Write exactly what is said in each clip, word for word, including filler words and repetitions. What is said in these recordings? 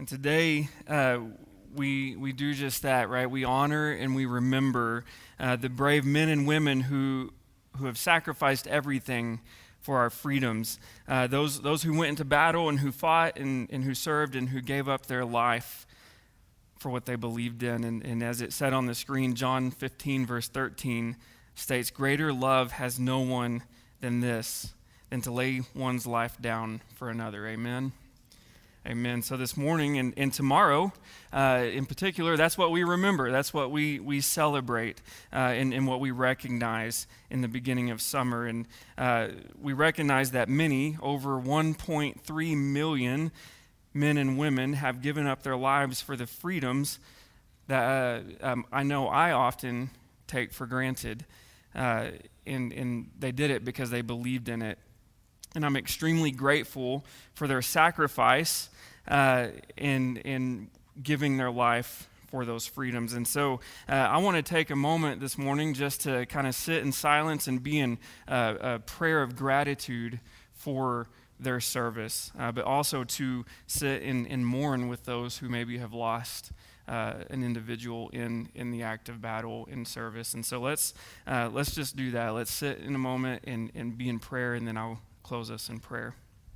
And today, uh, we we do just that, right? We honor and we remember uh, the brave men and women who who have sacrificed everything for our freedoms. Uh, those those who went into battle and who fought and, and who served and who gave up their life for what they believed in. And, and as it said on the screen, John fifteen, verse thirteen states, "Greater love has no one than this, than to lay one's life down for another." Amen. Amen. So this morning and, and tomorrow, uh, in particular, that's what we remember. That's what we, we celebrate uh, and, and what we recognize in the beginning of summer. And uh, we recognize that many, over one point three million men and women, have given up their lives for the freedoms that uh, um, I know I often take for granted. Uh, and, and they did it because they believed in it. And I'm extremely grateful for their sacrifice uh, in, in giving their life for those freedoms. And so uh, I want to take a moment this morning just to kind of sit in silence and be in uh, a prayer of gratitude for their service, uh, but also to sit and, and mourn with those who maybe have lost uh, an individual in, in the active battle in service. And so let's uh, let's just do that. Let's sit in a moment and, and be in prayer, and then I'll close us in prayer.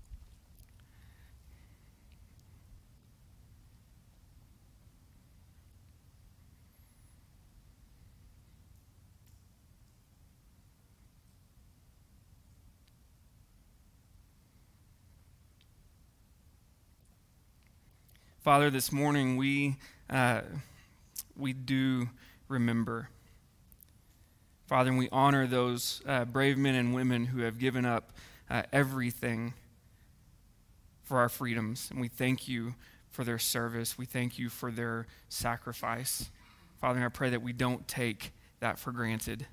Father, this morning we uh, we do remember, Father, and we honor those uh, brave men and women who have given up Uh, everything for our freedoms. And we thank you for their service. We thank you for their sacrifice. Father, and I pray that we don't take that for granted.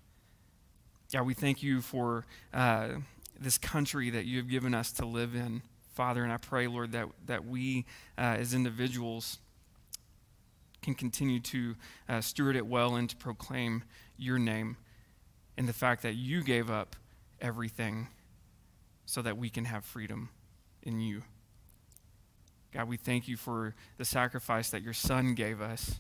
God, we thank you for uh, this country that you have given us to live in, Father, and I pray, Lord, that, that we uh, as individuals can continue to uh, steward it well and to proclaim your name and the fact that you gave up everything so that we can have freedom in you. God, we thank you for the sacrifice that your Son gave us.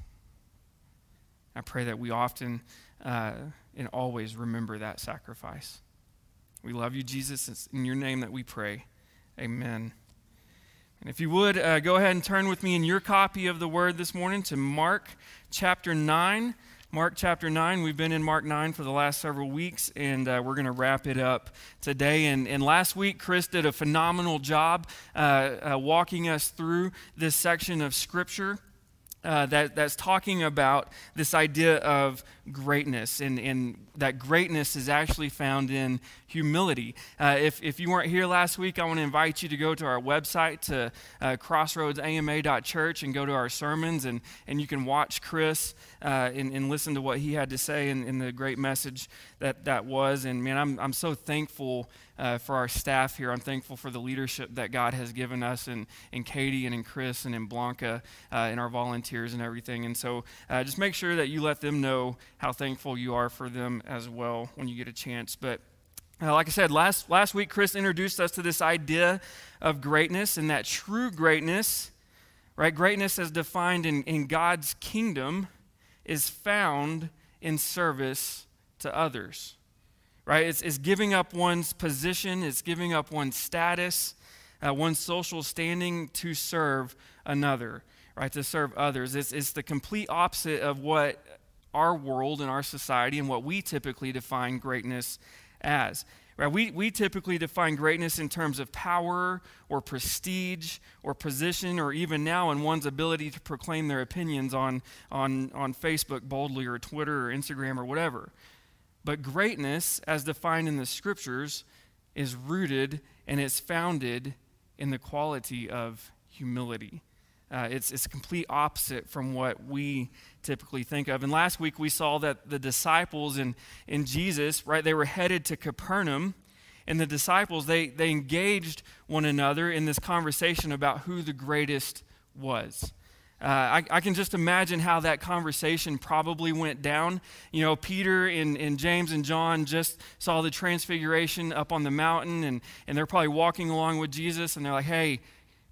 I pray that we often uh, and always remember that sacrifice. We love you, Jesus. It's in your name that we pray. Amen. And if you would, uh, go ahead and turn with me in your copy of the Word this morning to Mark chapter nine. Mark chapter nine, we've been in Mark nine for the last several weeks, and uh, we're going to wrap it up today. And, and last week, Chris did a phenomenal job uh, uh, walking us through this section of Scripture uh, that, that's talking about this idea of greatness, and, and that greatness is actually found in humility. Uh, if, if you weren't here last week, I want to invite you to go to our website, to uh, crossroads a m a dot church, and go to our sermons, and, and you can watch Chris uh, and, and listen to what he had to say in, in the great message that that was. And man, I'm I'm so thankful uh, for our staff here. I'm thankful for the leadership that God has given us, and in Katie and in Chris and in Blanca uh, and our volunteers and everything. And so uh, just make sure that you let them know how thankful you are for them as well when you get a chance. But Uh, like I said, last last week, Chris introduced us to this idea of greatness, and that true greatness, right? Greatness as defined in, in God's kingdom is found in service to others, right? It's, it's giving up one's position, it's giving up one's status, uh, one's social standing to serve another, right? To serve others. It's, it's the complete opposite of what our world and our society and what we typically define greatness as. Right? We, we typically define greatness in terms of power or prestige or position, or even now in one's ability to proclaim their opinions on, on, on Facebook boldly, or Twitter or Instagram or whatever. But greatness, as defined in the Scriptures, is rooted and it's founded in the quality of humility. Uh, it's it's complete opposite from what we typically think of. And last week we saw that the disciples and in Jesus, right, they were headed to Capernaum, and the disciples, they they engaged one another in this conversation about who the greatest was. Uh, I, I can just imagine how that conversation probably went down. You know, Peter and, and James and John just saw the transfiguration up on the mountain, and, and they're probably walking along with Jesus, and they're like, hey,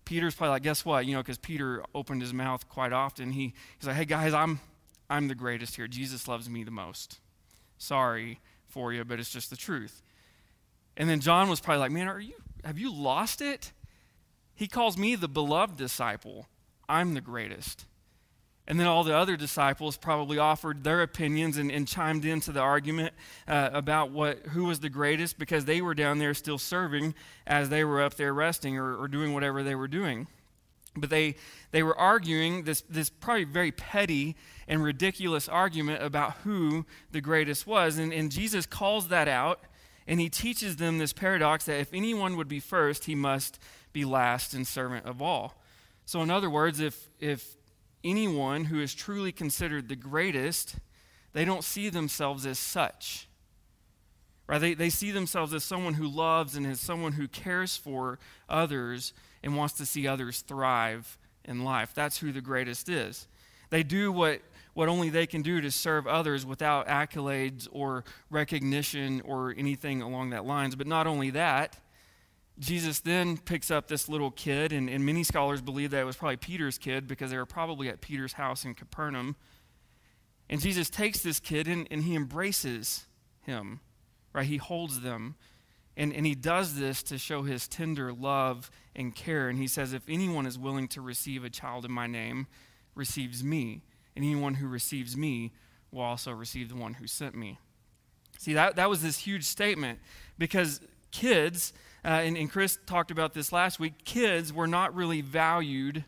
Peter's probably like, guess what? You know, because Peter opened his mouth quite often. He, he's like, hey, guys, I'm I'm the greatest here. Jesus loves me the most. Sorry for you, but it's just the truth. And then John was probably like, man, are you have you lost it? He calls me the beloved disciple. I'm the greatest. And then all the other disciples probably offered their opinions and, and chimed into the argument uh, about what who was the greatest, because they were down there still serving as they were up there resting or, or doing whatever they were doing. But they they were arguing this, this probably very petty and ridiculous argument about who the greatest was. And, and Jesus calls that out, and he teaches them this paradox that if anyone would be first, he must be last and servant of all. So in other words, if if anyone who is truly considered the greatest, they don't see themselves as such. Right? They, they see themselves as someone who loves and as someone who cares for others and wants to see others thrive in life. That's who the greatest is. They do what, what only they can do to serve others without accolades or recognition or anything along that lines. But not only that, Jesus then picks up this little kid, and, and many scholars believe that it was probably Peter's kid because they were probably at Peter's house in Capernaum. And Jesus takes this kid and, and he embraces him, right? He holds them. And, and he does this to show his tender love and care. And he says, if anyone is willing to receive a child in my name, receives me. And anyone who receives me will also receive the one who sent me. See, that, that was this huge statement, because kids... Uh, and, and Chris talked about this last week, kids were not really valued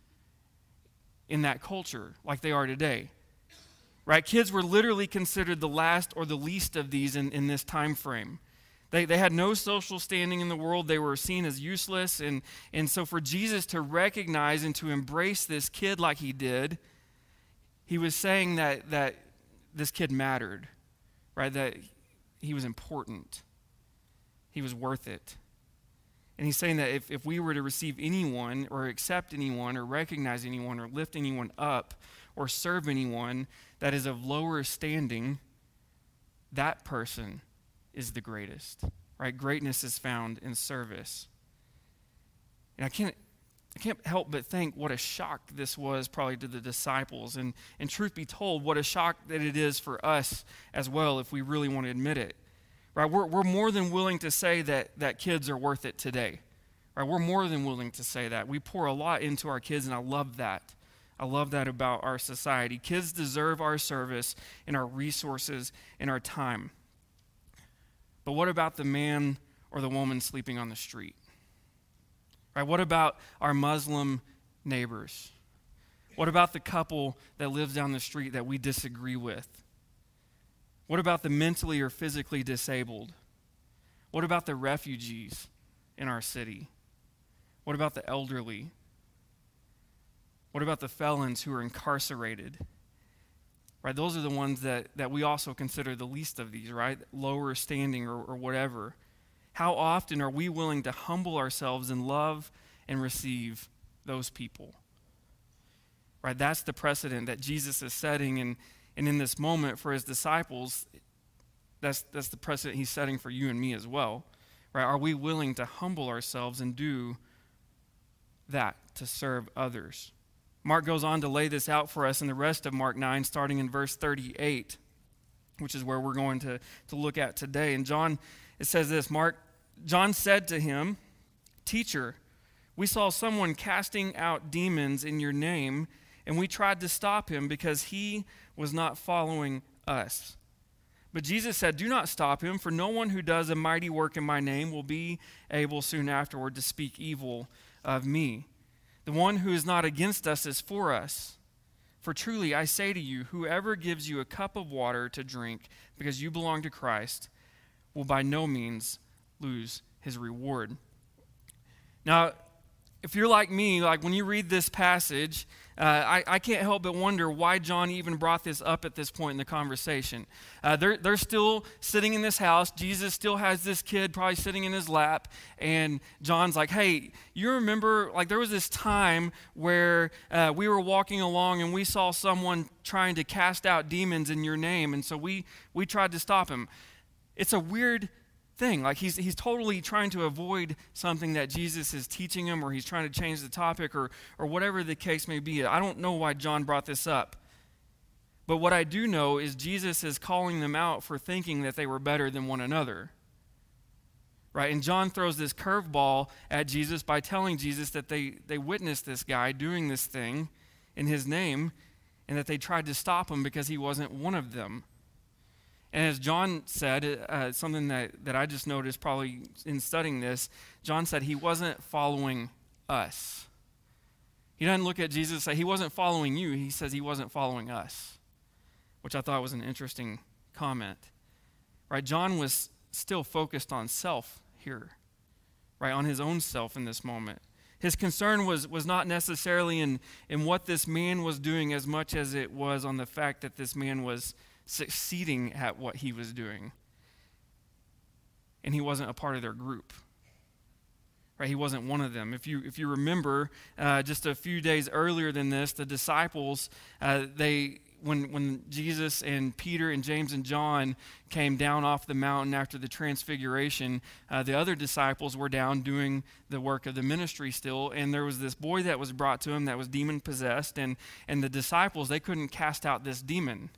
in that culture like they are today. Right? Kids were literally considered the last or the least of these in, in this time frame. They, they had no social standing in the world. They were seen as useless. And, and so for Jesus to recognize and to embrace this kid like he did, he was saying that, that this kid mattered, right? That he was important. He was worth it. And he's saying that if, if we were to receive anyone or accept anyone or recognize anyone or lift anyone up or serve anyone that is of lower standing, that person is the greatest, right? Greatness is found in service. And I can't I can't help but think what a shock this was probably to the disciples. And, and truth be told, what a shock that it is for us as well if we really want to admit it. Right, we're, we're more than willing to say that, that kids are worth it today. Right, we're more than willing to say that. We pour a lot into our kids, and I love that. I love that about our society. Kids deserve our service and our resources and our time. But what about the man or the woman sleeping on the street? Right, what about our Muslim neighbors? What about the couple that lives down the street that we disagree with? What about the mentally or physically disabled? What about the refugees in our city? What about the elderly? What about the felons who are incarcerated? Right, those are the ones that, that we also consider the least of these, right? Lower standing or, or whatever. How often are we willing to humble ourselves and love and receive those people? Right, that's the precedent that Jesus is setting, and And in this moment for his disciples, that's that's the precedent he's setting for you and me as well. Right? Are we willing to humble ourselves and do that to serve others? Mark goes on to lay this out for us in the rest of Mark nine, starting in verse thirty-eight, which is where we're going to, to look at today. And John, it says this, Mark, John said to him, "Teacher, we saw someone casting out demons in your name, and we tried to stop him because he was not following us." But Jesus said, "Do not stop him, for no one who does a mighty work in my name will be able soon afterward to speak evil of me. The one who is not against us is for us. For truly I say to you, whoever gives you a cup of water to drink because you belong to Christ will by no means lose his reward." Now, if you're like me, like when you read this passage, uh, I, I can't help but wonder why John even brought this up at this point in the conversation. Uh, they're, they're still sitting in this house. Jesus still has this kid probably sitting in his lap. And John's like, "Hey, you remember, like there was this time where uh, we were walking along and we saw someone trying to cast out demons in your name. And so we, we tried to stop him." It's a weird thing. Like he's he's totally trying to avoid something that Jesus is teaching him, or he's trying to change the topic, or or whatever the case may be. I don't know why John brought this up. But what I do know is Jesus is calling them out for thinking that they were better than one another. Right? And John throws this curveball at Jesus by telling Jesus that they, they witnessed this guy doing this thing in his name, and that they tried to stop him because he wasn't one of them. And as John said, uh, something that, that I just noticed probably in studying this, John said he wasn't following us. He doesn't look at Jesus and say he wasn't following you. He says he wasn't following us, which I thought was an interesting comment. Right? John was still focused on self here, right? On his own self in this moment. His concern was, was not necessarily in, in what this man was doing as much as it was on the fact that this man was succeeding at what he was doing. And he wasn't a part of their group. Right? He wasn't one of them. If you if you remember, uh, just a few days earlier than this, the disciples, uh, they when when Jesus and Peter and James and John came down off the mountain after the transfiguration, uh, the other disciples were down doing the work of the ministry still, and there was this boy that was brought to him that was demon possessed, and and the disciples, they couldn't cast out this demon.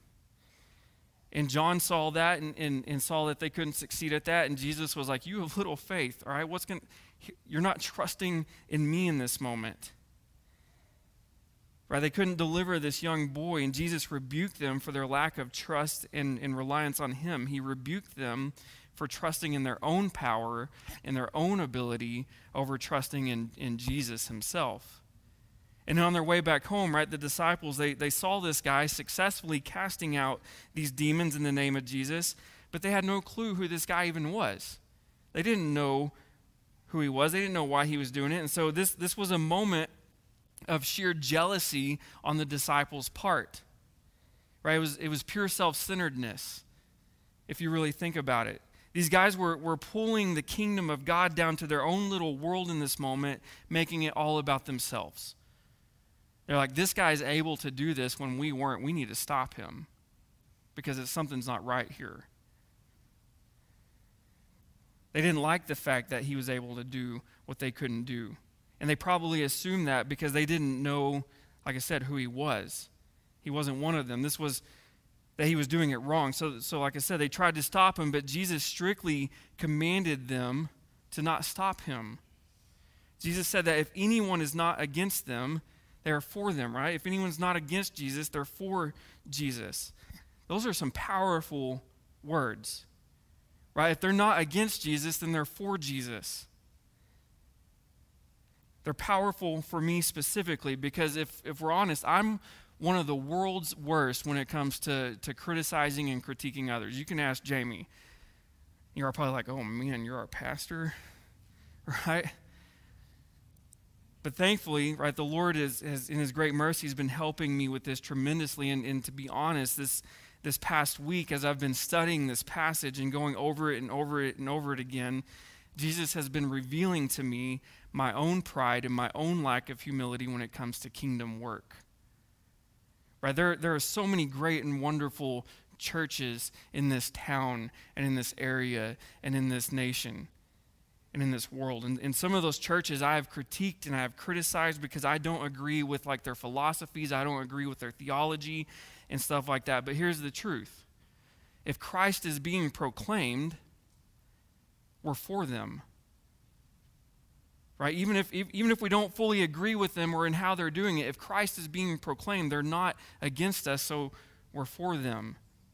And John saw that and, and, and saw that they couldn't succeed at that, and Jesus was like, "You have little faith, all right? What's going? You're not trusting in me in this moment." Right? They couldn't deliver this young boy, and Jesus rebuked them for their lack of trust and, and reliance on him. He rebuked them for trusting in their own power and their own ability over trusting in, in Jesus himself. And on their way back home, right, the disciples, they, they saw this guy successfully casting out these demons in the name of Jesus, but they had no clue who this guy even was. They didn't know who he was. They didn't know why he was doing it. And so this, this was a moment of sheer jealousy on the disciples' part. Right? It was, it was pure self-centeredness, if you really think about it. These guys were, were pulling the kingdom of God down to their own little world in this moment, making it all about themselves. They're like, this guy's able to do this when we weren't. We need to stop him because it's, something's not right here. They didn't like the fact that he was able to do what they couldn't do. And they probably assumed that because they didn't know, like I said, who he was. He wasn't one of them. This was that he was doing it wrong. So, so like I said, they tried to stop him, but Jesus strictly commanded them to not stop him. Jesus said that if anyone is not against them, they are for them, right? If anyone's not against Jesus, they're for Jesus. Those are some powerful words, right? If they're not against Jesus, then they're for Jesus. They're powerful for me specifically because if, if we're honest, I'm one of the world's worst when it comes to, to criticizing and critiquing others. You can ask Jamie. You're probably like, oh man, you're our pastor, right? But thankfully, right, the Lord is, has, in his great mercy, has been helping me with this tremendously. And, and to be honest, this this past week, as I've been studying this passage and going over it and over it and over it again, Jesus has been revealing to me my own pride and my own lack of humility when it comes to kingdom work. Right? There, there are so many great and wonderful churches in this town and in this area and in this nation and in this world. And, and some of those churches I have critiqued and I have criticized because I don't agree with like their philosophies, I don't agree with their theology and stuff like that. But here's the truth. If Christ is being proclaimed, we're for them. Right? Even if even if we don't fully agree with them or in how they're doing it, if Christ is being proclaimed, they're not against us, so we're for them.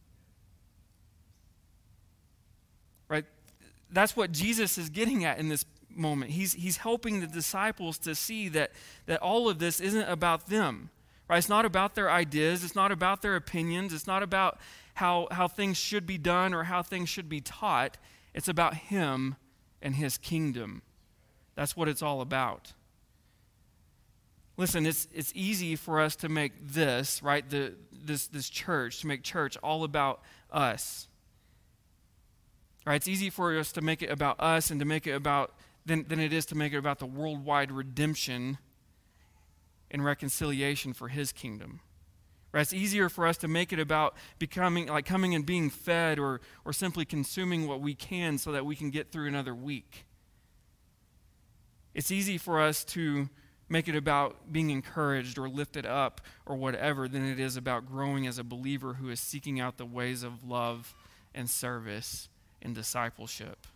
Right? That's what Jesus is getting at in this moment. He's he's helping the disciples to see that that all of this isn't about them. Right? It's not about their ideas, it's not about their opinions, it's not about how how things should be done or how things should be taught. It's about him and his kingdom. That's what it's all about. Listen, it's it's easy for us to make this, right, the this this church, to make church all about us. Right? It's easy for us to make it about us and to make it about than, than it is to make it about the worldwide redemption and reconciliation for his kingdom. Right? It's easier for us to make it about becoming, like coming and being fed or, or simply consuming what we can so that we can get through another week. It's easy for us to make it about being encouraged or lifted up or whatever than it is about growing as a believer who is seeking out the ways of love and service and discipleship.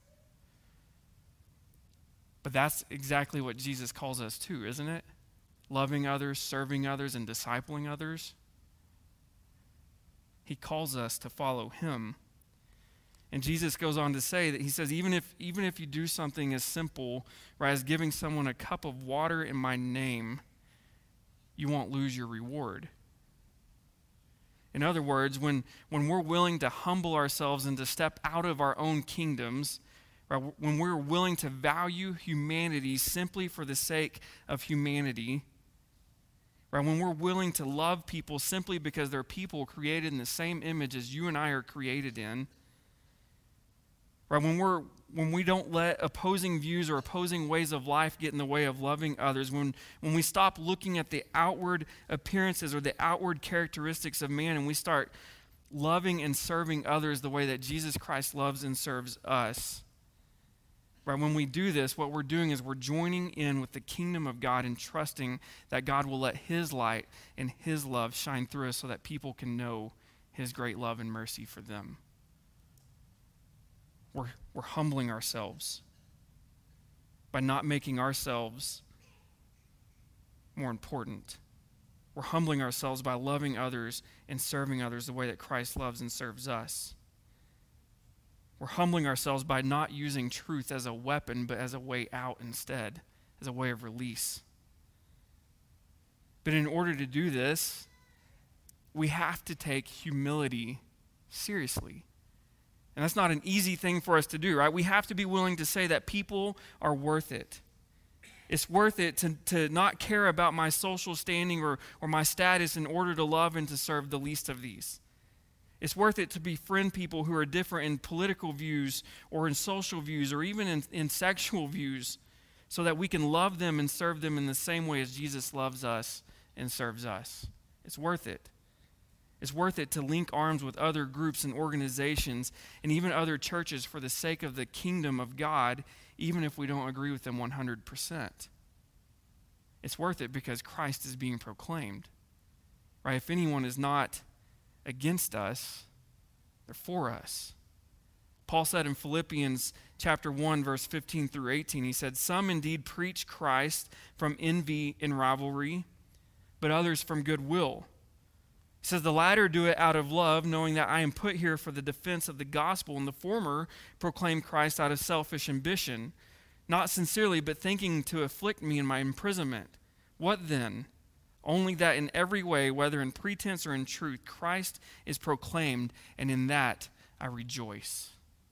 But that's exactly what Jesus calls us to, isn't it? Loving others, serving others, and discipling others. He calls us to follow him. And Jesus goes on to say that he says, even if even if you do something as simple, right, as giving someone a cup of water in my name, you won't lose your reward. In other words, when, when we're willing to humble ourselves and to step out of our own kingdoms, right, when we're willing to value humanity simply for the sake of humanity, right, when we're willing to love people simply because they're people created in the same image as you and I are created in, right, when we're when we don't let opposing views or opposing ways of life get in the way of loving others, when when we stop looking at the outward appearances or the outward characteristics of man and we start loving and serving others the way that Jesus Christ loves and serves us, right, when we do this, what we're doing is we're joining in with the kingdom of God and trusting that God will let his light and his love shine through us so that people can know his great love and mercy for them. We're, we're humbling ourselves by not making ourselves more important. We're humbling ourselves by loving others and serving others the way that Christ loves and serves us. We're humbling ourselves by not using truth as a weapon, but as a way out instead, as a way of release. But in order to do this, we have to take humility seriously. And that's not an easy thing for us to do, right? We have to be willing to say that people are worth it. It's worth it to, to not care about my social standing or, or my status in order to love and to serve the least of these. It's worth it to befriend people who are different in political views or in social views or even in, in sexual views so that we can love them and serve them in the same way as Jesus loves us and serves us. It's worth it. It's worth it to link arms with other groups and organizations and even other churches for the sake of the kingdom of God, even if we don't agree with them one hundred percent. It's worth it because Christ is being proclaimed. Right? If anyone is not against us, they're for us. Paul said in Philippians chapter one, verse fifteen through eighteen, he said, "Some indeed preach Christ from envy and rivalry, but others from goodwill. He says, the latter do it out of love, knowing that I am put here for the defense of the gospel, and the former proclaim Christ out of selfish ambition, not sincerely, but thinking to afflict me in my imprisonment. What then? Only that in every way, whether in pretense or in truth, Christ is proclaimed, and in that I rejoice."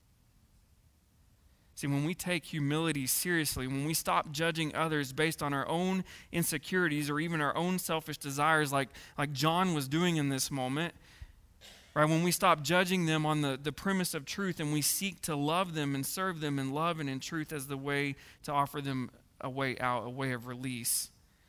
See, when we take humility seriously, when we stop judging others based on our own insecurities or even our own selfish desires like, like John was doing in this moment, right? When we stop judging them on the, the premise of truth and we seek to love them and serve them in love and in truth as the way to offer them a way out, a way of release.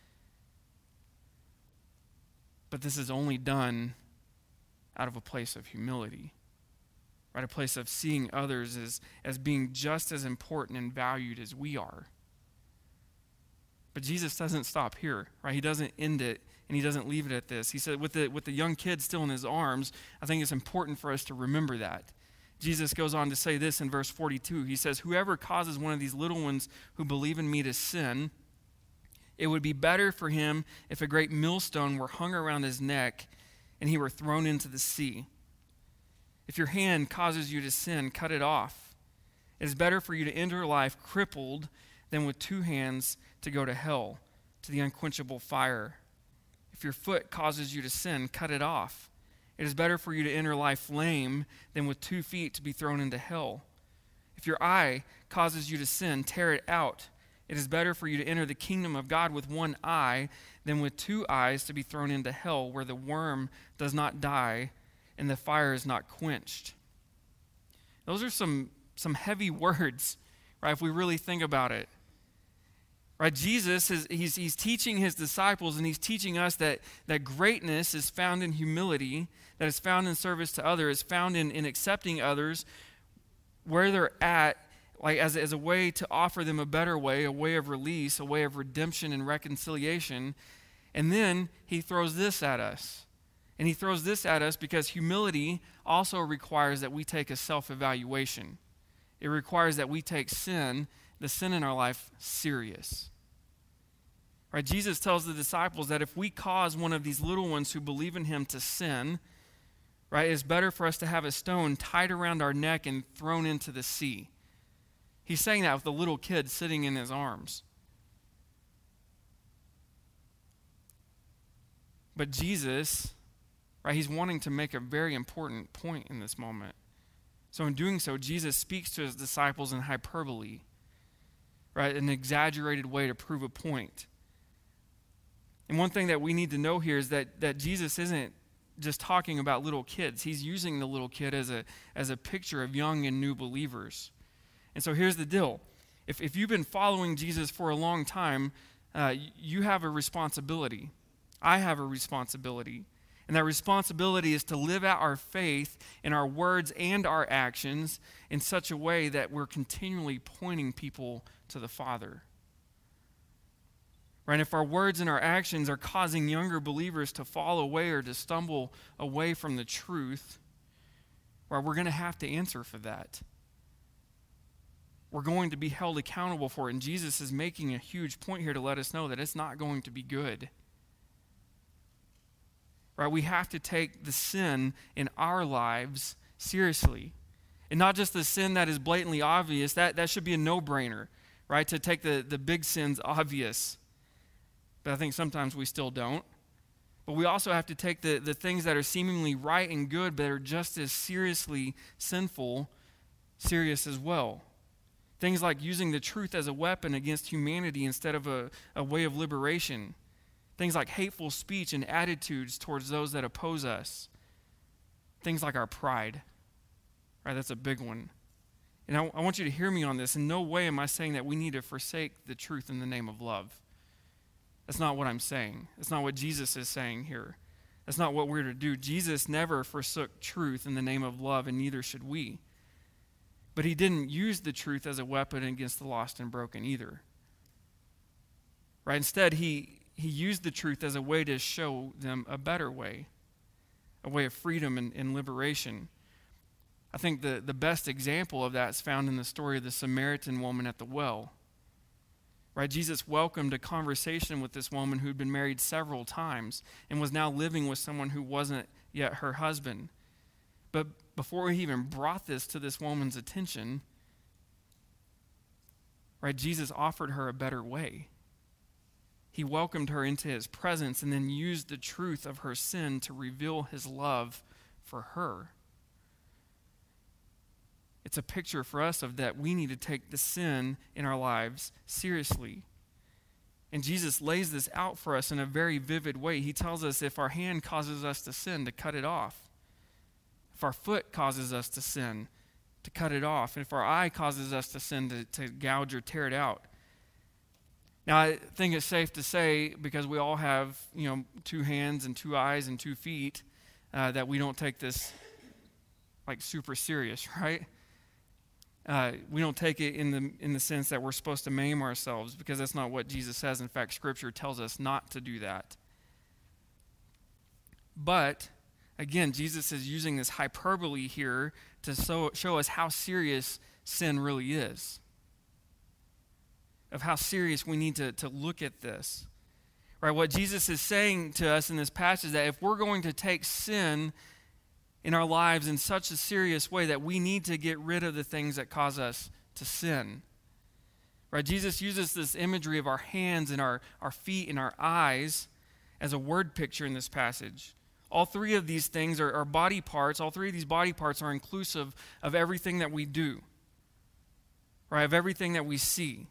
But this is only done out of a place of humility. Right, a place of seeing others as, as being just as important and valued as we are. But Jesus doesn't stop here, right? He doesn't end it, and he doesn't leave it at this. He said with the, with the young kid still in his arms, I think it's important for us to remember that. Jesus goes on to say this in verse forty-two. He says, "Whoever causes one of these little ones who believe in me to sin, it would be better for him if a great millstone were hung around his neck and he were thrown into the sea. If your hand causes you to sin, cut it off. It is better for you to enter life crippled than with two hands to go to hell, to the unquenchable fire. If your foot causes you to sin, cut it off. It is better for you to enter life lame than with two feet to be thrown into hell. If your eye causes you to sin, tear it out. It is better for you to enter the kingdom of God with one eye than with two eyes to be thrown into hell, where the worm does not die and the fire is not quenched." Those are some, some heavy words, right, if we really think about it. Right? Jesus is he's he's teaching his disciples, and he's teaching us that that greatness is found in humility, that is found in service to others, is found in, in accepting others where they're at, like as, as a way to offer them a better way, a way of release, a way of redemption and reconciliation. And then he throws this at us. And he throws this at us because humility also requires that we take a self-evaluation. It requires that we take sin, the sin in our life, serious. Right? Jesus tells the disciples that if we cause one of these little ones who believe in him to sin, right, it's better for us to have a stone tied around our neck and thrown into the sea. He's saying that with the little kid sitting in his arms. But Jesus, right, he's wanting to make a very important point in this moment. So in doing so, Jesus speaks to his disciples in hyperbole, right, an exaggerated way to prove a point. And one thing that we need to know here is that, that Jesus isn't just talking about little kids. He's using the little kid as a, as a picture of young and new believers. And so here's the deal. If, if you've been following Jesus for a long time, uh, you have a responsibility. I have a responsibility. And that responsibility is to live out our faith in our words and our actions in such a way that we're continually pointing people to the Father. Right? If our words and our actions are causing younger believers to fall away or to stumble away from the truth, right, we're going to have to answer for that. We're going to be held accountable for it. And Jesus is making a huge point here to let us know that it's not going to be good. Right? We have to take the sin in our lives seriously. And not just the sin that is blatantly obvious. That, that should be a no-brainer, right? To take the, the big sins obvious. But I think sometimes we still don't. But we also have to take the, the things that are seemingly right and good, but are just as seriously sinful, serious as well. Things like using the truth as a weapon against humanity instead of a, a way of liberation. Things like hateful speech and attitudes towards those that oppose us. Things like our pride. Right, that's a big one. And I, I want you to hear me on this. In no way am I saying that we need to forsake the truth in the name of love. That's not what I'm saying. That's not what Jesus is saying here. That's not what we're to do. Jesus never forsook truth in the name of love, and neither should we. But he didn't use the truth as a weapon against the lost and broken either. Right? Instead, he, he used the truth as a way to show them a better way, a way of freedom and, and liberation. I think the, the best example of that is found in the story of the Samaritan woman at the well. Right? Jesus welcomed a conversation with this woman who'd been married several times and was now living with someone who wasn't yet her husband. But before he even brought this to this woman's attention, right, Jesus offered her a better way. He welcomed her into his presence and then used the truth of her sin to reveal his love for her. It's a picture for us of that we need to take the sin in our lives seriously. And Jesus lays this out for us in a very vivid way. He tells us if our hand causes us to sin, to cut it off. If our foot causes us to sin, to cut it off. And if our eye causes us to sin, to, to gouge or tear it out. Now, I think it's safe to say, because we all have, you know, two hands and two eyes and two feet, uh, that we don't take this like super serious, right? Uh, we don't take it in the in the sense that we're supposed to maim ourselves, because that's not what Jesus says. In fact, Scripture tells us not to do that. But, again, Jesus is using this hyperbole here to so, show us how serious sin really is, of how serious we need to, to look at this. Right? What Jesus is saying to us in this passage is that if we're going to take sin in our lives in such a serious way, that we need to get rid of the things that cause us to sin. Right? Jesus uses this imagery of our hands and our, our feet and our eyes as a word picture in this passage. All three of these things are, are body parts. All three of these body parts are inclusive of everything that we do. Right? Of everything that we see.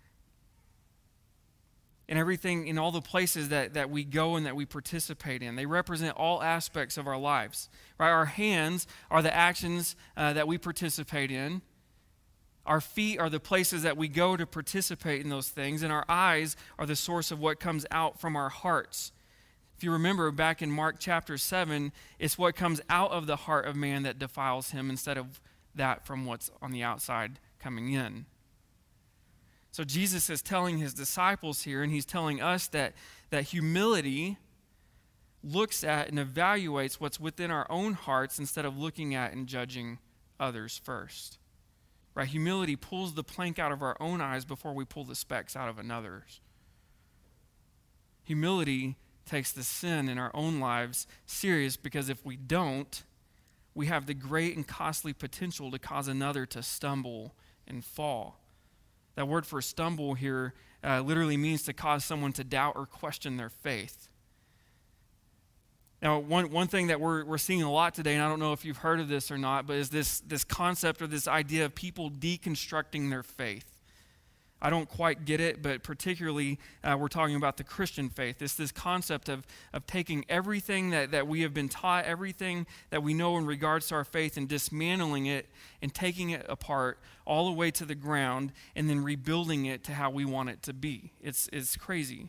And everything in all the places that, that we go and that we participate in. They represent all aspects of our lives. Right? Our hands are the actions uh, that we participate in. Our feet are the places that we go to participate in those things, and our eyes are the source of what comes out from our hearts. If you remember back in Mark chapter seven, it's what comes out of the heart of man that defiles him instead of that from what's on the outside coming in. So Jesus is telling his disciples here, and he's telling us that, that humility looks at and evaluates what's within our own hearts instead of looking at and judging others first. Right? Humility pulls the plank out of our own eyes before we pull the specks out of another's. Humility takes the sin in our own lives serious, because if we don't, we have the great and costly potential to cause another to stumble and fall. That word for stumble here uh, literally means to cause someone to doubt or question their faith. Now, one, one thing that we're, we're seeing a lot today, and I don't know if you've heard of this or not, but is this, this concept or this idea of people deconstructing their faith. I don't quite get it, but particularly uh, we're talking about the Christian faith. It's this concept of, of taking everything that, that we have been taught, everything that we know in regards to our faith, and dismantling it and taking it apart all the way to the ground and then rebuilding it to how we want it to be. It's, it's crazy.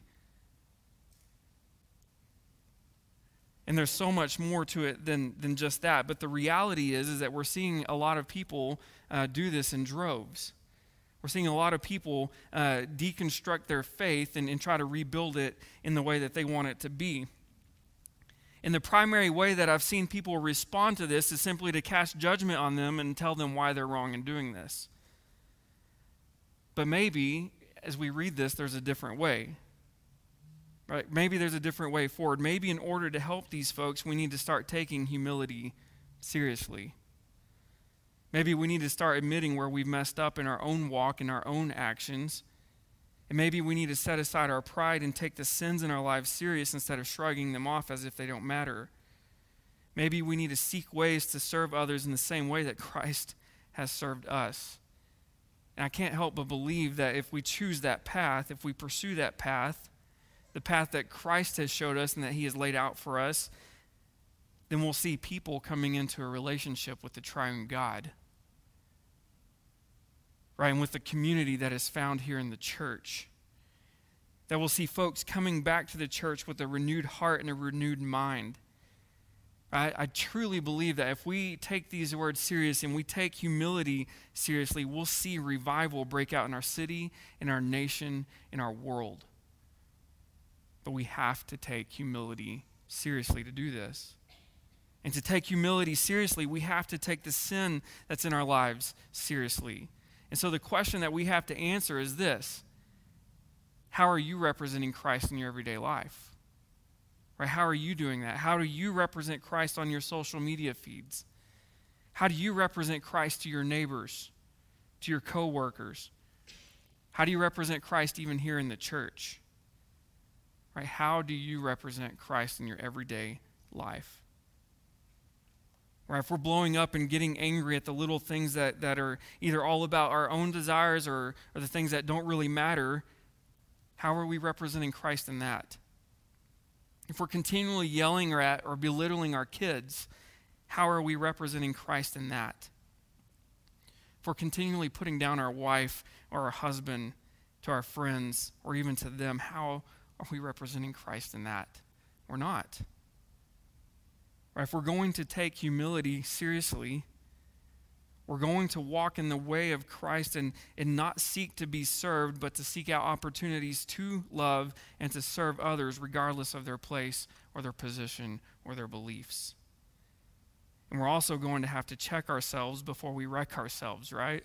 And there's so much more to it than, than just that. But the reality is, is that we're seeing a lot of people uh, do this in droves. We're seeing a lot of people uh, deconstruct their faith and, and try to rebuild it in the way that they want it to be. And the primary way that I've seen people respond to this is simply to cast judgment on them and tell them why they're wrong in doing this. But maybe, as we read this, there's a different way. Right? Maybe there's a different way forward. Maybe in order to help these folks, we need to start taking humility seriously. Maybe we need to start admitting where we've messed up in our own walk and our own actions. And maybe we need to set aside our pride and take the sins in our lives serious instead of shrugging them off as if they don't matter. Maybe we need to seek ways to serve others in the same way that Christ has served us. And I can't help but believe that if we choose that path, if we pursue that path, the path that Christ has showed us and that he has laid out for us, then we'll see people coming into a relationship with the triune God. Right, and with the community that is found here in the church. That we'll see folks coming back to the church with a renewed heart and a renewed mind. I, I truly believe that if we take these words serious and we take humility seriously, we'll see revival break out in our city, in our nation, in our world. But we have to take humility seriously to do this. And to take humility seriously, we have to take the sin that's in our lives seriously. And so the question that we have to answer is this: how are you representing Christ in your everyday life? Right? How are you doing that? How do you represent Christ on your social media feeds? How do you represent Christ to your neighbors, to your coworkers? How do you represent Christ even here in the church? Right? How do you represent Christ in your everyday life? Right, if we're blowing up and getting angry at the little things that, that are either all about our own desires or, or the things that don't really matter, how are we representing Christ in that? If we're continually yelling or at or belittling our kids, how are we representing Christ in that? If we're continually putting down our wife or our husband to our friends or even to them, how are we representing Christ in that? We're not. Right, if we're going to take humility seriously, we're going to walk in the way of Christ and, and not seek to be served, but to seek out opportunities to love and to serve others regardless of their place or their position or their beliefs. And we're also going to have to check ourselves before we wreck ourselves, right?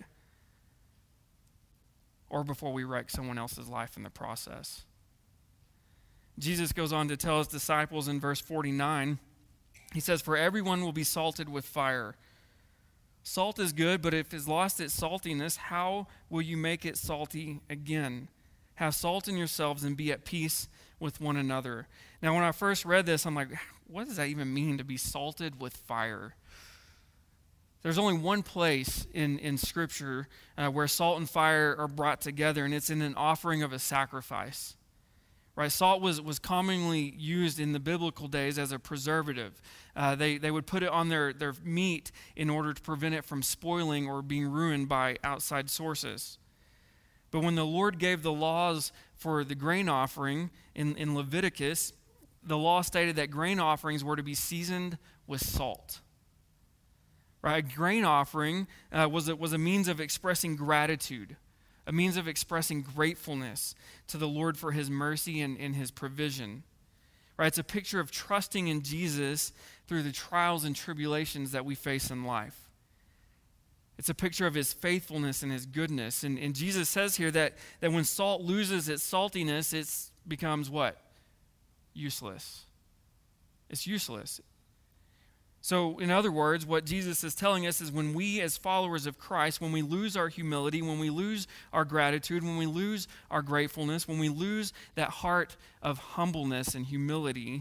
Or before we wreck someone else's life in the process. Jesus goes on to tell his disciples in verse forty-nine, he says, "For everyone will be salted with fire. Salt is good, but if it's lost its saltiness, how will you make it salty again? Have salt in yourselves and be at peace with one another." Now, when I first read this, I'm like, what does that even mean, to be salted with fire? There's only one place in, in Scripture uh, where salt and fire are brought together, and it's in an offering of a sacrifice. Right, salt was, was commonly used in the biblical days as a preservative. Uh, they, they would put it on their, their meat in order to prevent it from spoiling or being ruined by outside sources. But when the Lord gave the laws for the grain offering in, in Leviticus, the law stated that grain offerings were to be seasoned with salt. Right, a grain offering uh, was, a, was a means of expressing gratitude, a means of expressing gratefulness to the Lord for his mercy and, and his provision. Right? It's a picture of trusting in Jesus through the trials and tribulations that we face in life. It's a picture of his faithfulness and his goodness. And, and Jesus says here that, that when salt loses its saltiness, it becomes what? Useless. It's useless. So, in other words, what Jesus is telling us is when we as followers of Christ, when we lose our humility, when we lose our gratitude, when we lose our gratefulness, when we lose that heart of humbleness and humility,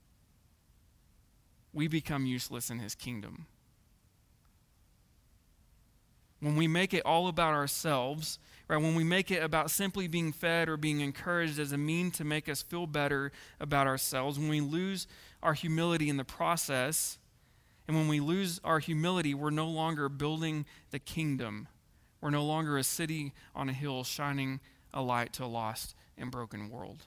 we become useless in his kingdom. When we make it all about ourselves, right? When we make it about simply being fed or being encouraged as a mean to make us feel better about ourselves, when we lose our humility in the process, and when we lose our humility, we're no longer building the kingdom. We're no longer a city on a hill shining a light to a lost and broken world.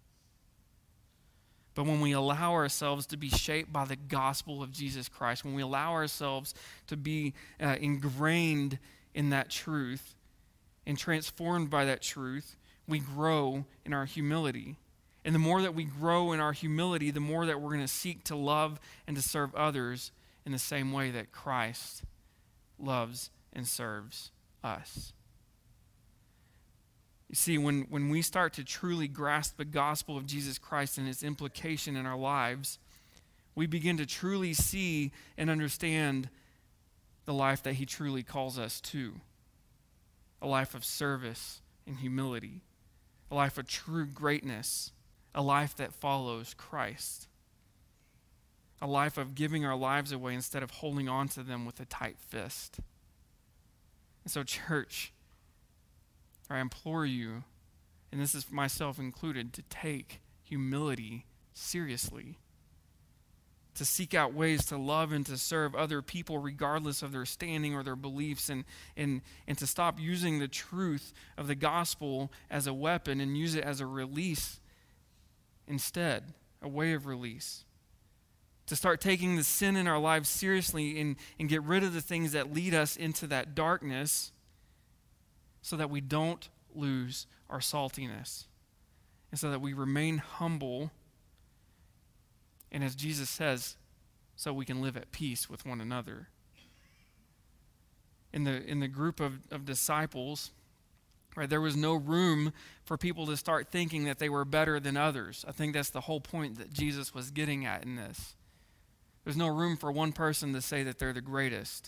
But when we allow ourselves to be shaped by the gospel of Jesus Christ, when we allow ourselves to be uh, ingrained in that truth and transformed by that truth, we grow in our humility. And the more that we grow in our humility, the more that we're going to seek to love and to serve others in the same way that Christ loves and serves us. You see, when, when we start to truly grasp the gospel of Jesus Christ and its implication in our lives, we begin to truly see and understand the life that he truly calls us to. A life of service and humility. A life of true greatness. A life that follows Christ. A life of giving our lives away instead of holding on to them with a tight fist. And so, church, I implore you, and this is myself included, to take humility seriously. To seek out ways to love and to serve other people regardless of their standing or their beliefs, and, and, and to stop using the truth of the gospel as a weapon and use it as a release instead, a way of release. To start taking the sin in our lives seriously and, and get rid of the things that lead us into that darkness so that we don't lose our saltiness and so that we remain humble, and as Jesus says, so we can live at peace with one another. In the, in the group of, of disciples, right, there was no room for people to start thinking that they were better than others. I think that's the whole point that Jesus was getting at in this. There's no room for one person to say that they're the greatest.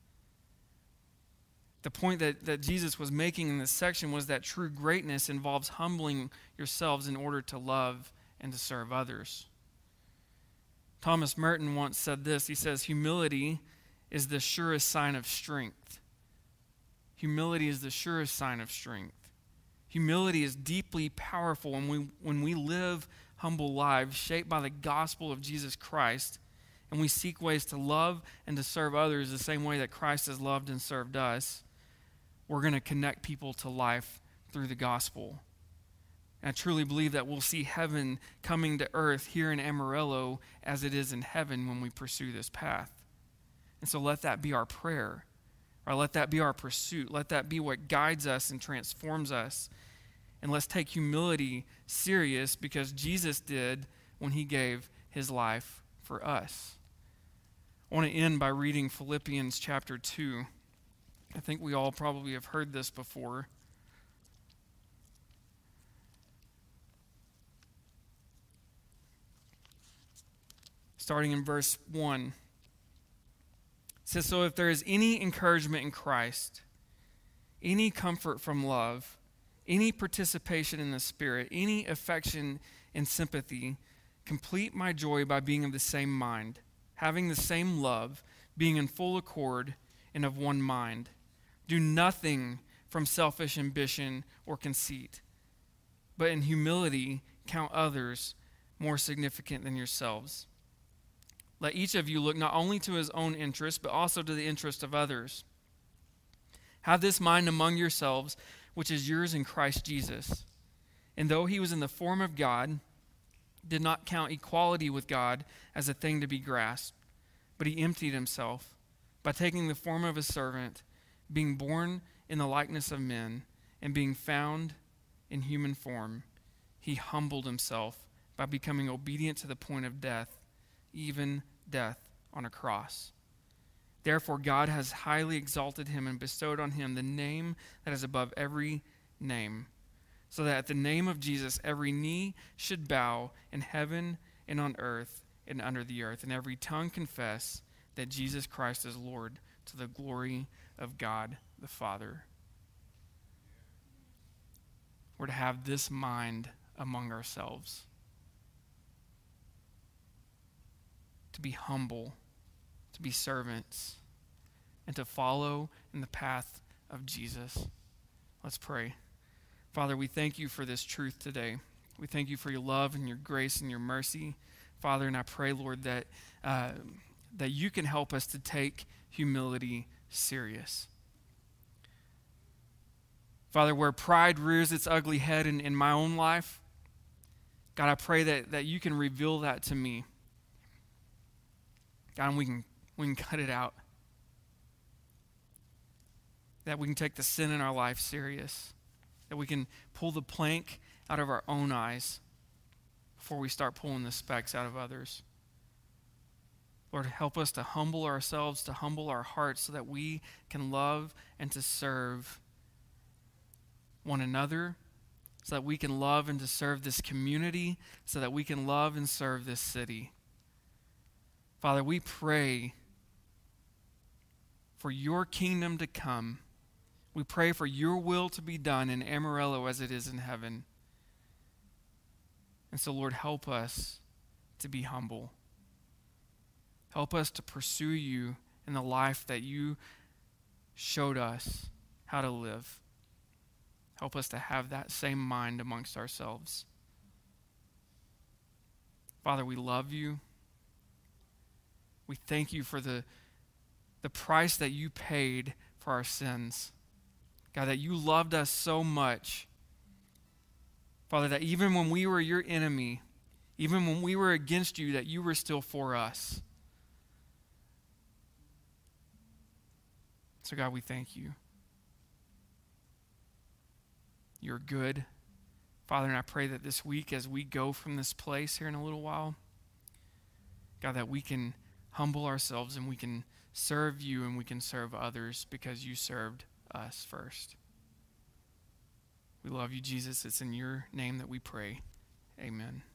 The point that, that Jesus was making in this section was that true greatness involves humbling yourselves in order to love and to serve others. Thomas Merton once said this. He says, humility is the surest sign of strength. Humility is the surest sign of strength. Humility is deeply powerful when we, when we live humble lives shaped by the gospel of Jesus Christ, and we seek ways to love and to serve others the same way that Christ has loved and served us. We're going to connect people to life through the gospel. And I truly believe that we'll see heaven coming to earth here in Amarillo as it is in heaven when we pursue this path. And so let that be our prayer. Or let that be our pursuit. Let that be what guides us and transforms us. And let's take humility serious because Jesus did when he gave his life for us. I want to end by reading Philippians chapter two. I think we all probably have heard this before. Starting in verse one. It says, so if there is any encouragement in Christ, any comfort from love, any participation in the Spirit, any affection and sympathy, complete my joy by being of the same mind, having the same love, being in full accord and of one mind. Do nothing from selfish ambition or conceit, but in humility count others more significant than yourselves. Let each of you look not only to his own interest, but also to the interest of others. Have this mind among yourselves, which is yours in Christ Jesus. And though he was in the form of God, did not count equality with God as a thing to be grasped, but he emptied himself by taking the form of a servant, being born in the likeness of men, and being found in human form. He humbled himself by becoming obedient to the point of death, even death on a cross. Therefore, God has highly exalted him and bestowed on him the name that is above every name, so that at the name of Jesus every knee should bow in heaven and on earth and under the earth, and every tongue confess that Jesus Christ is Lord, to the glory of God the Father. We're to have this mind among ourselves, to be humble, to be servants, and to follow in the path of Jesus. Let's pray. Father, we thank you for this truth today. We thank you for your love and your grace and your mercy, Father, and I pray, Lord, that uh, that you can help us to take humility serious. Father, where pride rears its ugly head in, in my own life, God, I pray that, that you can reveal that to me. God, and we can, we can cut it out. That we can take the sin in our life serious. That we can pull the plank out of our own eyes before we start pulling the specks out of others. Lord, help us to humble ourselves, to humble our hearts so that we can love and to serve one another, so that we can love and to serve this community, so that we can love and serve this city. Father, we pray for your kingdom to come. We pray for your will to be done in Amarillo as it is in heaven. And so, Lord, help us to be humble. Help us to pursue you in the life that you showed us how to live. Help us to have that same mind amongst ourselves. Father, we love you. We thank you for the, the price that you paid for our sins. God, that you loved us so much. Father, that even when we were your enemy, even when we were against you, that you were still for us. So God, we thank you. You're good. Father, and I pray that this week as we go from this place here in a little while, God, that we can humble ourselves and we can serve you and we can serve others because you served us first. We love you, Jesus. It's in your name that we pray. Amen.